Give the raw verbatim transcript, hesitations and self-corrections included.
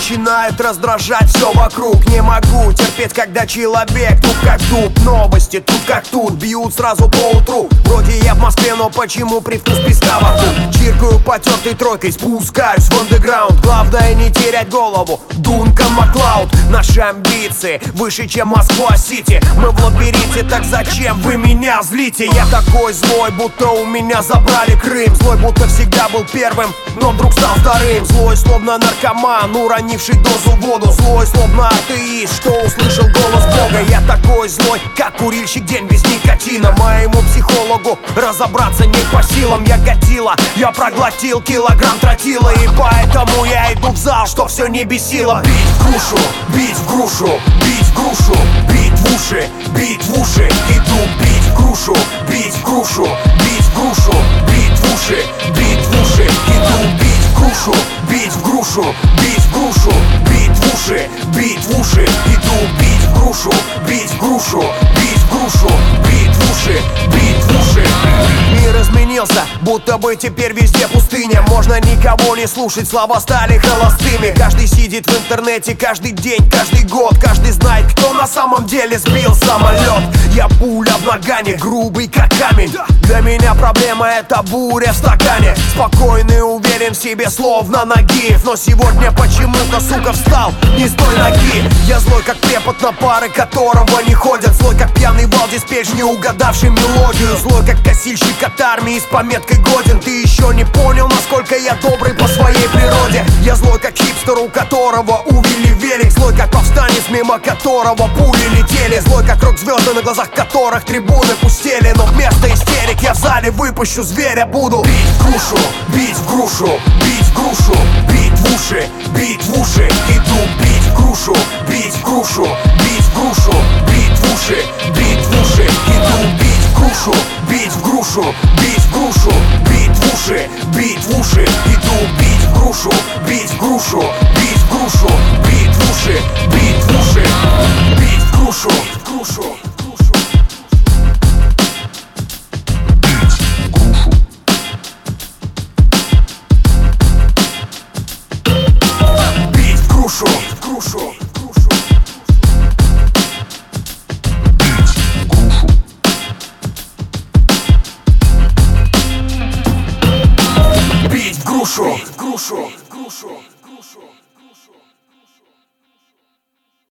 начинает раздражать все вокруг. Не могу терпеть, когда человек тут как тут. Новости тут как тут, бьют сразу по утру. Вроде я в Москве, но почему привкус песка вокруг? Чиркаю потертой тройкой, спускаюсь в андеграунд. Главное не терять голову, Дункан Маклауд. Наши амбиции выше, чем Москва-Сити. Мы в лабиринте, так зачем вы меня злите? Я такой злой, будто у меня забрали Крым. Злой, будто всегда был первым, но вдруг стал вторым. Злой, словно наркоман, уронивший дозу в воду. Злой, словно атеист, что услышал голос Бога. Я такой злой, как курильщик день без никотина. Моему психологу разобраться не по силам. Я годила, я проглотил килограмм тротила. И поэтому я иду в зал, что все не бесило. Бить в грушу, бить в грушу, бить в грушу, бить в уши, бить в уши. Иду бить в грушу, бить в грушу, бить в грушу, бить в уши, бить в уши. Иду бить в грушу, бить в грушу, бить в грушу, бить в уши, бить в уши. Иду бить в грушу, бить в грушу, бить в грушу, бить в уши, бить в уши. Мир изменился, будто бы теперь везде пустыня. Можно никого не слушать, слова стали холостыми. Каждый сидит в интернете каждый день, каждый год. Каждый знает, кто на самом деле сбил самолет. Я пуля в нагане, грубый как камень. Для меня проблема — это буря в стакане. Спокойный, уверен в себе, словно Нагиев. Но сегодня почему-то, сука, встал не с той ноги. Я злой, как препод, на пары которого не ходят. Злой, как пьяный вал-диспетч, не угадавший мелодию. Злой, как косильщик от армии с пометкой «Годен». Ты еще не понял, насколько я добрый по своей природе. Я злой, как хипстер, у которого увели велик. Злой, как повстанец, мимо которого пули летели. Злой, как рок-звезды, на глазах которых трибуны пустели. Но вместо истерик я в зале выпущу зверя. Буду бить в грушу, бить в грушу, бить в грушу, бить в уши, бить в уши. Иду бить в грушу, бить в грушу, бить в грушу, бить в уши, бить в уши. Иду бить в грушу, бить в грушу, бить в грушу, бить в уши, бить в уши. Иду бить в грушу, бить в грушу, бить в грушу, бить в уши, бить в уши. Бить в грушу, в грушу. Бить в грушу, в грушу. Бить в грушу, в грушу.